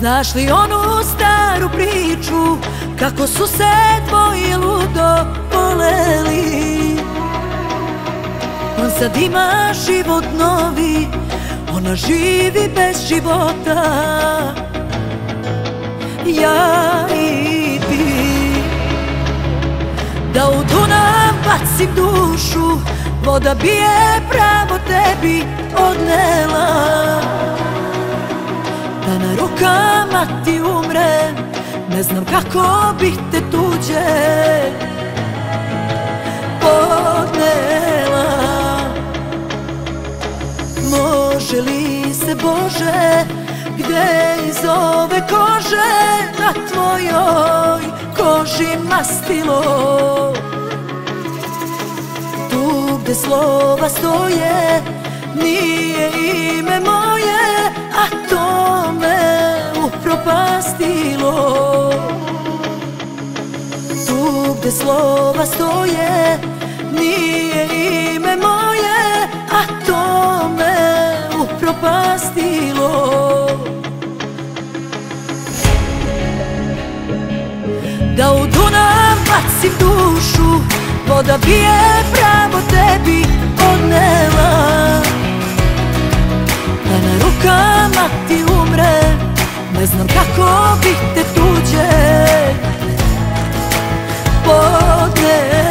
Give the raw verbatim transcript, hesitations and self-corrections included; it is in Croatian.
Znaš li onu staru priču kako su se dvoje ludo voleli? On sad ima život novi, ona živi bez života. Ja i ti, da u Dunav bacim dušu, voda bi je pravo tebi odnela. Da na rukama ti umrem, ne znam kako bih te tuđe podnela. Može li se, Bože, gde iz ove kože na tvojoj koži mastilo? Tu gde slova stoje nije ime moje, a to me upropastilo. Tu gde slova stoje nije ime moje, a to me upropastilo. Da u Dunav bacim dušu, voda bi je pravo tebi odnela. Da na rukama ti umrem, ne znam kako bih te tuđe podnela.